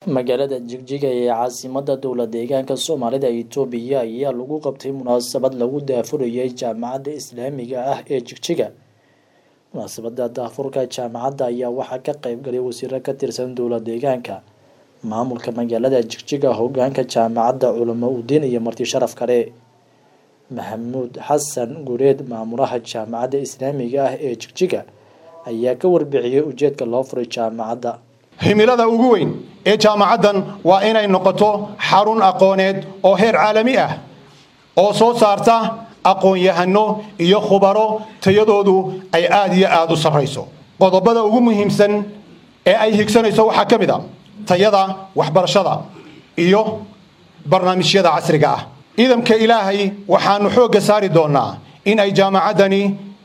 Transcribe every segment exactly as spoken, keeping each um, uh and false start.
magaalada Jigjiga ee caasimadda dowladda deegaanka Soomaalida Itoobiya ayaa lagu qabtay munaasabad lagu daafurayay jaamacadda Islaamiga ah ee Jigjiga. Munaasabadda daafurka jaamacadda ayaa waxaa ka qayb galay wasiirro ka tirsan dowladda deegaanka, maamulka magaalada Jigjiga, hoggaanka jaamacadda, culamo u diin iyo marti sharaf kale. Maxamuud Xasan Gureed, maamulaha jaamacadda Islaamiga ah ee Jigjiga, ayaa ka warbixiyay ujeedka loo furay jaamacadda. himilada ugu weyn ee jaamacaddan waa inay noqoto xarun aqooneed oo heer caalami ah oo soo saarta aqoon-yahano iyo khubaro tayadoodu ay aad iyo aad u sarreyso. qodobada ugu muhiimsan ee ay higsanayso waxaa ka mid ah tayada waxbarashada iyo barnaamijyada casriga ah. ciidamka ilaahay waxaanu xoogga saari doonaa in ay jaamacaddani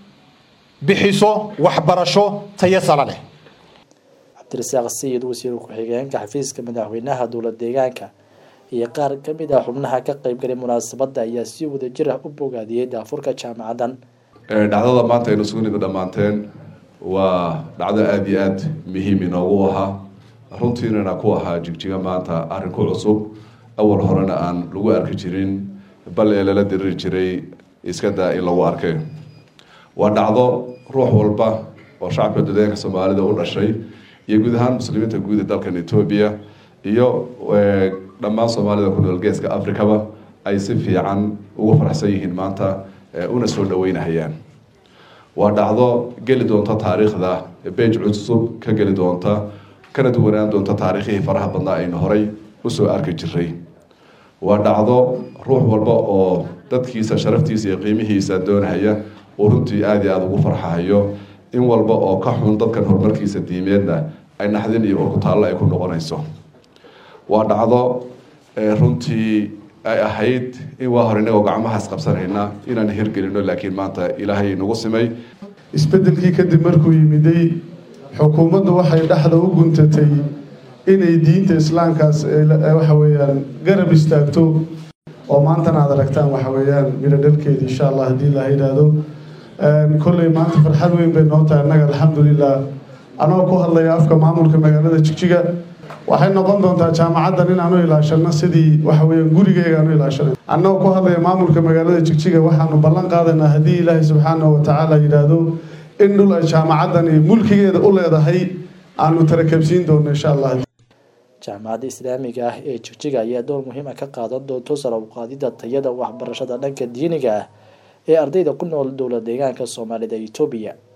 bixiso waxbarasho tayo sare leh. Abdirasaaq Sayid, wasiir ku-xigeenka xafiiska madaxweynaha dowladda deegaanka, iyo qaar ka mid ah xubnaha ka qayb galay munaasabadda ayaa si wadajir ah u bogaadiyay daafurka jaamacaddan. dhacdada maanta aynu isugu nimid dhammaanteen waa dhacdo aad iyo aad muhiim inoogu ahaa, runtiinana ku ahaa Jigjiga maanta arrin ku cusub, awal horena aan lagu arki jirin, bal ee lala diriri jiray iska daa in lagu arkay. waa dhacdo ruux walba oo shacabka deegaanka Soomaalida u dhashay iyo guud ahaan muslimiinta guud ee dalkan Itoobiya iyo dhammaan Soomaalida ku nool geeska Afrikaba ay si fiican ugu faraxsan yihiin maanta una soo dhaweynayaan. waa dhacdo geli doonta taariikhda page cusub ka geli doonta kana duwanaan doonta taariikhii faraha badnaa aynu horay u soo arki jiray. waa dhacdo ruux walba oo dadkiisa sharaftiisa iyo qiimihiisa doonaya uu runtii aad iyo aad ugu farxayo in walba oo ka xun dadkan horumarkiisa diimeedna ay naxdin iyo urkutaallo ay ku noqonayso. waa dhacdo runtii ay ahayd in waa hore inagoo gacmahaas qabsanayna inaan hirgelino, laakiin maanta ilaahay nagu simay. isbedelkii kadib markuu yimiday xukuumaddu waxay dhexda u guntatay inay diinta islaamkaas waxa weeyaan garab istaagto, oo maantana aad aragtaan waxa weeyaan miro dhalkeeda insha allah haddii la yidhaahdo. kolley maanta farxad weyn bay noo tahay annaga alxamdulilah. anagoo ku hadlaya afka maamulka magaalada Jigjiga, waxay noqon doontaa jaamacaddan in aanu ilaashano sidii waxa weeyaan gurigeyga aanu ilaashano. annagoo ku hadlaya maamulka magaalada Jigjiga waxaanu ballan qaadaynaa haddii ilaahay subxaanahu watacaala yidhaahdo in dhul ay jaamacaddani mulkigeeda u leedahay aanu tarakabsiin doono insha allah. jaamacadda Islaamiga ah ee Jigjiga ayaa door muhiim ah ka qaadan doonta sare u qaadida tayada waxbarashada dhanka diiniga ah ee ardayda ku nool dowladda deegaanka Soomaalida Itoobiya.